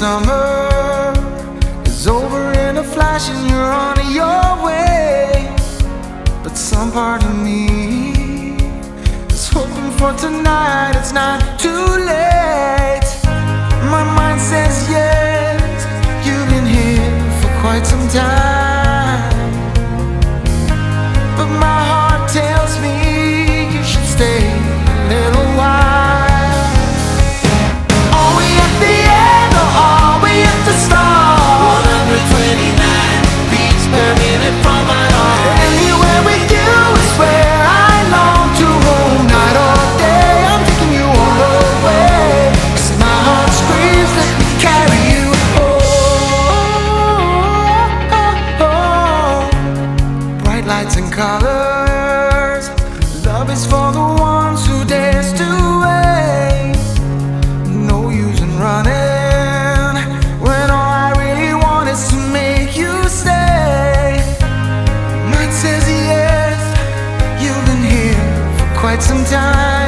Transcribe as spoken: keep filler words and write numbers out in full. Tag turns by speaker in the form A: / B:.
A: summer is over in a flash and you're on your way. But some part of me is hoping for tonight. It's not too late. My mind says yes, you've been here for quite some time. But my heart tells me you should stay a little while. Are we at the end or are we at the start?
B: one twenty-nine beats per minute from my heart.
A: Anywhere with you is where I long to roam. Night or day, I'm taking you all the way. 'Cause my heart screams, let me carry you home. Bright lights and colors, love is for the ones who dares to wait. No use in running when all I really want is to make you stay. Mind says yes, you've been here for quite some time.